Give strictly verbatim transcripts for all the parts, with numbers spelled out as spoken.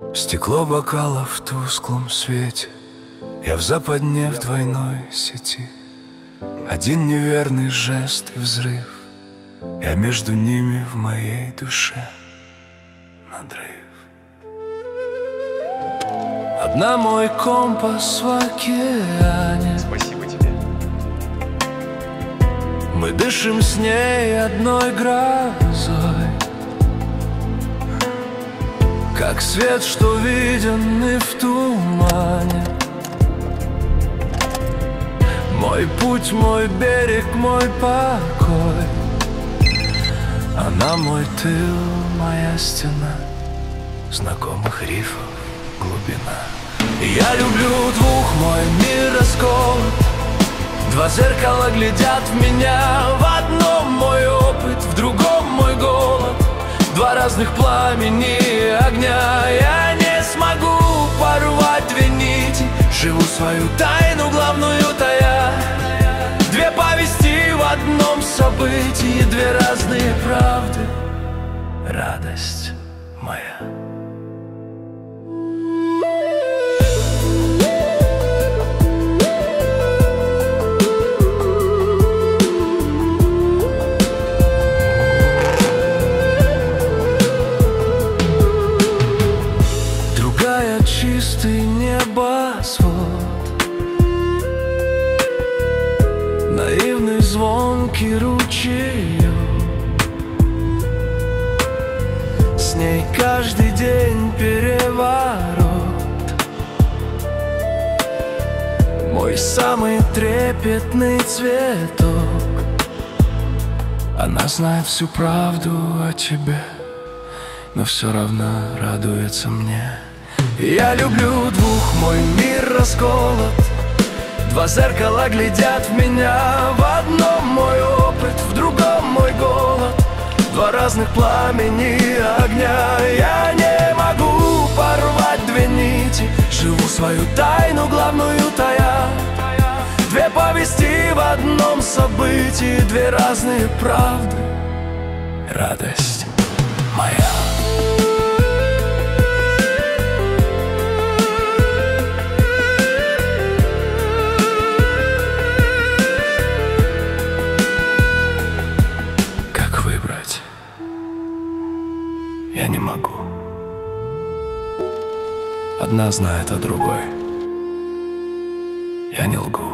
Стекло бокала в тусклом свете, я в западне в двойной сети. Один неверный жест и взрыв, я между ними в моей душе надрыв. Одна мой компас в океане. Спасибо тебе. Мы дышим с ней одной грозой, как свет, что виден и в тумане. Мой путь, мой берег, мой покой. Она мой тыл, моя стена, знакомых рифов глубина. Я люблю двух, мой мир расколот. Два зеркала глядят в меня. В одном мой опыт, в другом мой голод. Два разных пламени огня. Я не смогу порвать две нити. Живу свою тайну главную тая. Две повести в одном событии. Две разные правды. Радость моя. Чистый небосвод, наивный звонкий ручеек. С ней каждый день переворот. Мой самый трепетный цветок. Она знает всю правду о тебе, но все равно радуется мне. Я люблю двух, мой мир расколот. Два зеркала глядят в меня. В одном мой опыт, в другом мой голод. Два разных пламени огня. Я не могу порвать две нити. Живу свою тайну главную тая. Две повести в одном событии. Две разные правды. Радость моя. Я не могу. Одна знает о другой. Я не лгу.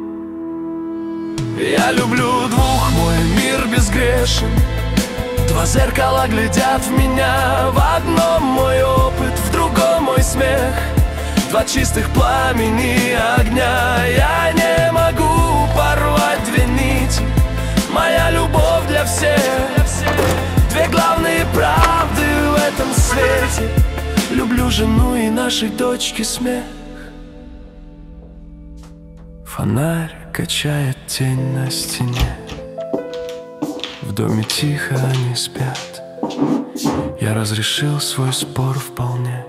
Я люблю двух, мой мир безгрешен. Два зеркала глядят в меня. В одном мой опыт, в другом мой смех. Два чистых пламени огня. Я не могу порвать две нити. Моя любовь для всех. Две главные правды в этом свете. Люблю жену и нашей дочки смех. Фонарь качает тень на стене. В доме тихо они спят. Я разрешил свой спор вполне.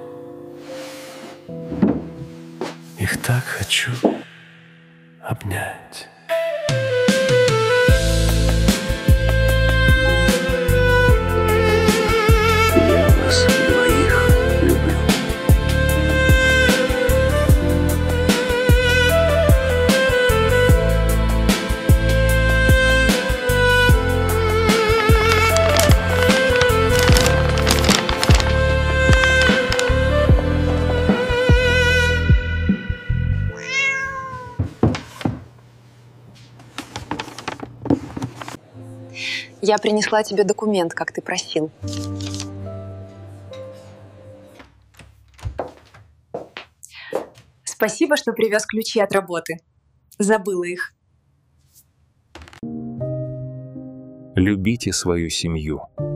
Их так хочу обнять. Я принесла тебе документ, как ты просил. Спасибо, что привез ключи от работы. Забыла их. Любите свою семью.